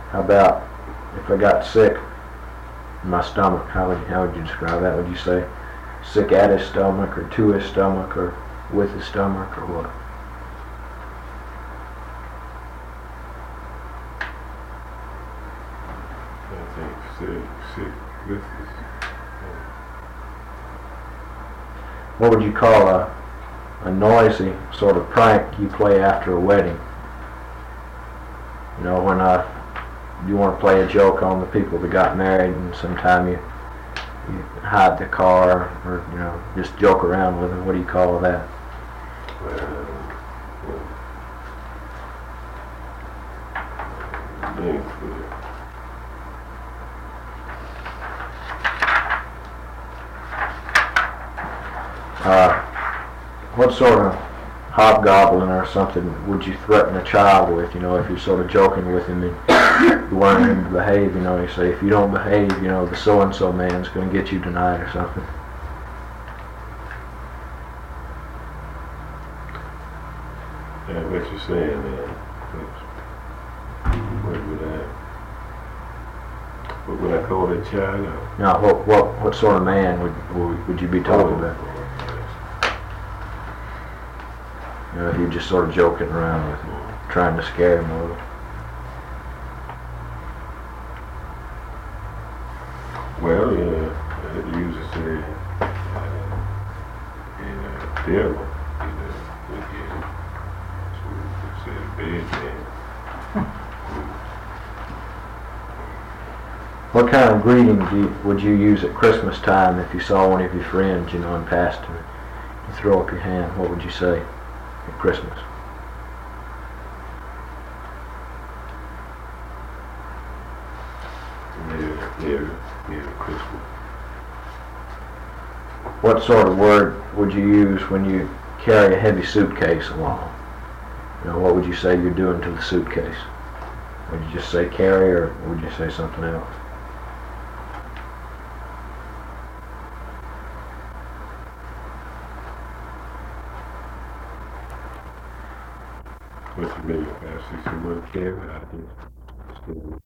How about if I got sick in my stomach? How would you describe that? Would you say sick at his stomach, or to his stomach, or with his stomach, or what? I think sick with his. What would you call a noisy sort of prank you play after a wedding? You know, when you want to play a joke on the people that got married, and sometime you hide the car, or just joke around with them. What do you call that? What sort of hobgoblin or something would you threaten a child with? If you're sort of joking with him and you want him to behave, you say, if you don't behave, the so-and-so man's going to get you tonight or something. Yeah, what you're saying, man. What would I call that child? No, what sort of man would you be talking about? If you're just sort of joking around with him, trying to scare him a little. Well, I usually say, devil, with him. So say bad man. What kind of greeting would you use at Christmas time if you saw one of your friends, and passed him? You throw up your hand. What would you say at Christmas? Merry Christmas. What sort of word would you use when you carry a heavy suitcase along? What would you say you're doing to the suitcase? Would you just say carry, or would you say something else? What you mean? I see some word carry. I think.